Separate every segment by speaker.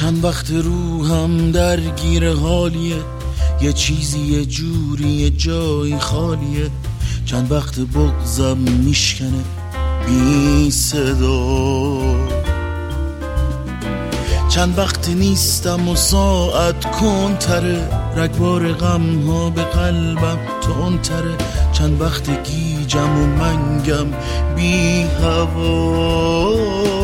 Speaker 1: چند وقت روحم درگیر حالیه، یه چیزی یه جوری یه جایی خالیه. چند وقت بغضم میشکنه بی صدا، چند وقت نیستم و ساعت کنتره، رگبار غم ها به قلبم تندتره. چند وقت گیجم و منگم بی هوا،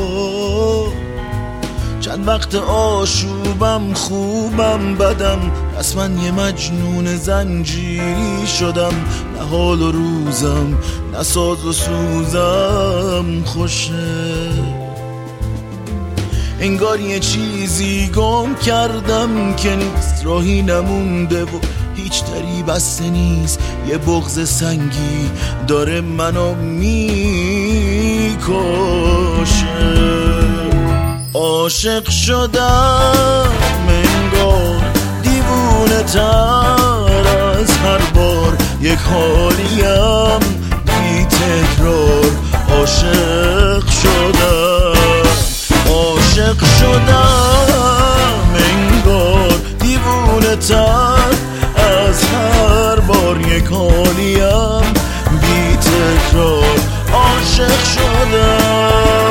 Speaker 1: چند وقت آشوبم خوبم بدم، پس من یه مجنون زنجیری شدم. نه حال و روزم نه ساز و سوزم خوشه، انگار یه چیزی گم کردم که نیست، راهی نمونده و هیچ دری بسته نیست. یه بغض سنگی داره منو میکشه. عاشق شدم انگار دیوونه تر از هر بار، یک حالیم بی تکرار. عاشق شدم، عاشق شدم انگار دیوونه تر از هر بار، یک حالیم بی تکرار. عاشق شدم.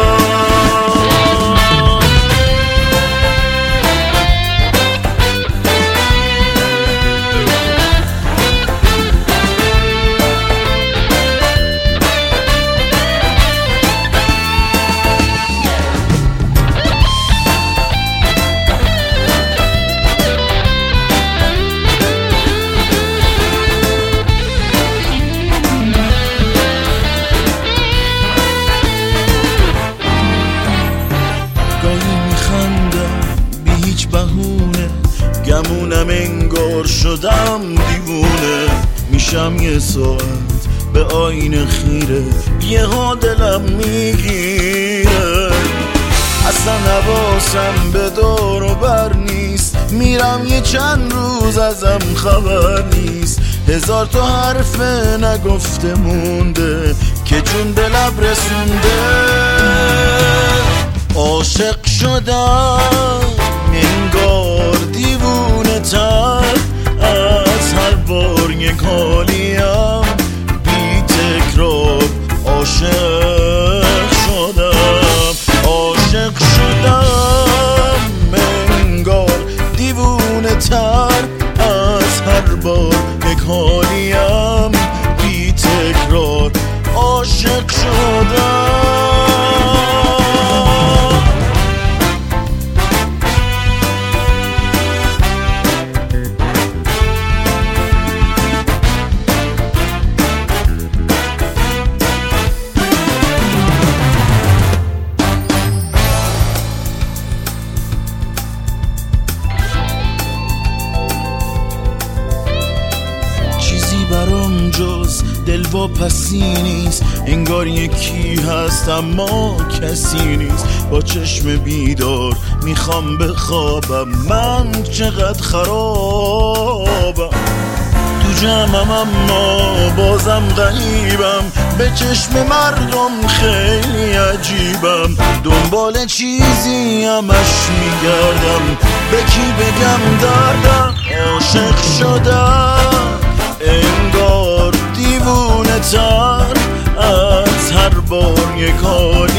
Speaker 1: گمونم انگار شدم دیوونه، میشم یه ساعت به آینه خیره، یه ها دلم میگیره. اصلا حواسم به دور و بر نیست، میرم یه چند روز ازم خبر نیست. هزار تا حرف نگفته مونده که جون به لب رسونده. عاشق شدم انگار دیوونه تر از هر بار، یک حالیم بی تکرار. عاشق شدم، عاشق شدم انگار دیوونه تر از هر بار، یک حالیم بی تکرار. عاشق شدم. برام جز دلواپسی نیست، انگار یکی هست اما کسی نیست. با چشم بیدار میخوام بخوابم، من چقدر خرابم. تو جمعم اما بازم غریبم، به چشم مردم خیلی عجیبم. دنبال چیزی همش میگردم، به کی بگم دردم. عاشق شدم انگار دیوونه تر از هر بار، یک حال